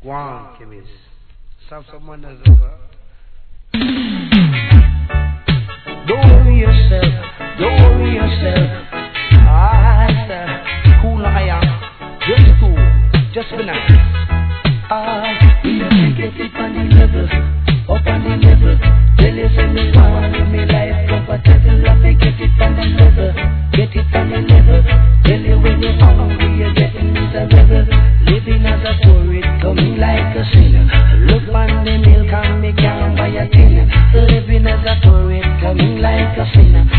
Guan, Kimmy's. Someone else over. Don't worry yourself, don't worry yourself. Ah, sir, cool like I am. Just cool, just be nice. We have to get it on the level, up on the level. Tell you say me want live me life comfortable. I me get it on the level, get it on the level. Tell you when you're hungry, you're getting miserable. Living as a tourist, coming like a sinner. Look on the milk and me can't buy a tin. Living as a tourist, coming like a sinner.